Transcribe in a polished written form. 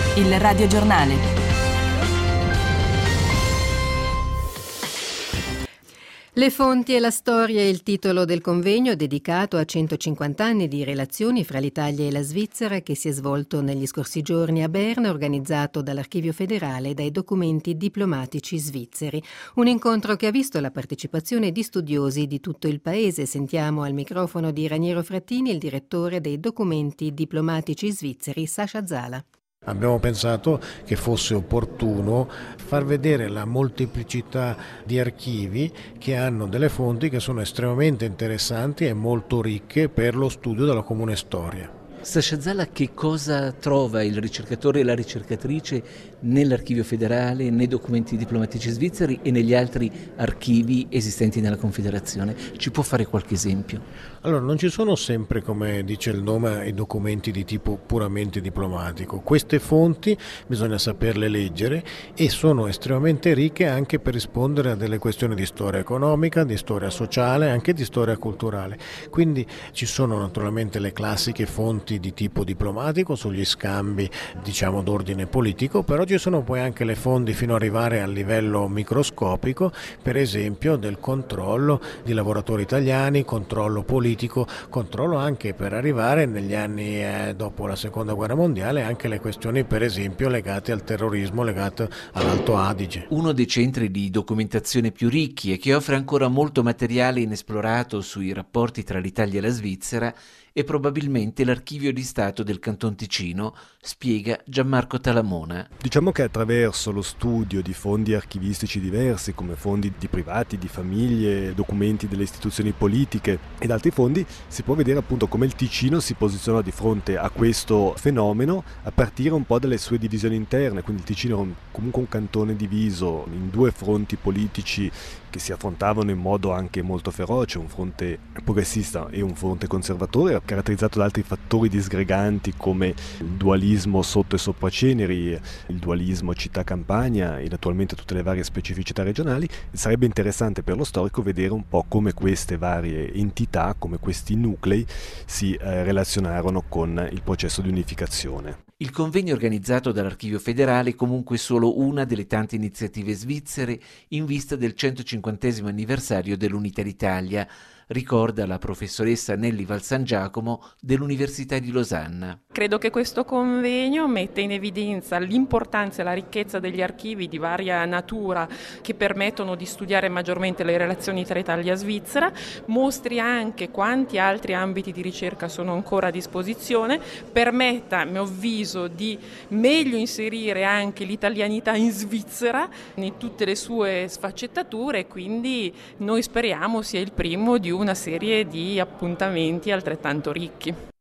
Il radiogiornale. Le fonti e la storia è il titolo del convegno dedicato a 150 anni di relazioni fra l'Italia e la Svizzera che si è svolto negli scorsi giorni a Berna, organizzato dall'Archivio Federale e dai documenti diplomatici svizzeri. Un incontro che ha visto la partecipazione di studiosi di tutto il paese. Sentiamo al microfono di Raniero Frattini il direttore dei documenti diplomatici svizzeri, Sasha Zala. Abbiamo pensato che fosse opportuno far vedere la molteplicità di archivi che hanno delle fonti che sono estremamente interessanti e molto ricche per lo studio della comune storia. Sasha Zala, che cosa trova il ricercatore e la ricercatrice nell'Archivio Federale, nei documenti diplomatici svizzeri e negli altri archivi esistenti nella Confederazione? Ci può fare qualche esempio? Allora, non ci sono sempre, come dice il nome, i documenti di tipo puramente diplomatico. Queste fonti bisogna saperle leggere e sono estremamente ricche anche per rispondere a delle questioni di storia economica, di storia sociale, anche di storia culturale. Quindi ci sono naturalmente le classiche fonti di tipo diplomatico sugli scambi, diciamo, d'ordine politico, però ci sono poi anche le fonti fino ad arrivare al livello microscopico, per esempio del controllo di lavoratori italiani, controllo politico, controllo anche per arrivare negli anni dopo la seconda guerra mondiale anche le questioni per esempio legate al terrorismo, legate all'Alto Adige. Uno dei centri di documentazione più ricchi e che offre ancora molto materiale inesplorato sui rapporti tra l'Italia e la Svizzera è probabilmente l'Archivio di Stato del Canton Ticino, spiega Gianmarco Talamona. Diciamo che attraverso lo studio di fondi archivistici diversi, come fondi di privati, di famiglie, documenti delle istituzioni politiche ed altri fondi, si può vedere appunto come il Ticino si posiziona di fronte a questo fenomeno a partire un po' dalle sue divisioni interne. Quindi il Ticino è comunque un cantone diviso in due fronti politici che si affrontavano in modo anche molto feroce, un fronte progressista e un fronte conservatore, caratterizzato da altri fattori disgreganti come il dualismo sotto e sopra Ceneri, il dualismo città-campagna ed attualmente tutte le varie specificità regionali. Sarebbe interessante per lo storico vedere un po' come queste varie entità, come questi nuclei si relazionarono con il processo di unificazione. Il convegno organizzato dall'Archivio Federale è comunque solo una delle tante iniziative svizzere in vista del 150° anniversario dell'Unità d'Italia, ricorda la professoressa Nelly Valsangiacomo dell'Università di Losanna. Credo che questo convegno metta in evidenza l'importanza e la ricchezza degli archivi di varia natura che permettono di studiare maggiormente le relazioni tra Italia e Svizzera, mostri anche quanti altri ambiti di ricerca sono ancora a disposizione, permetta, a mio avviso, di meglio inserire anche l'italianità in Svizzera in tutte le sue sfaccettature, e quindi noi speriamo sia il primo di una serie di appuntamenti altrettanto ricchi.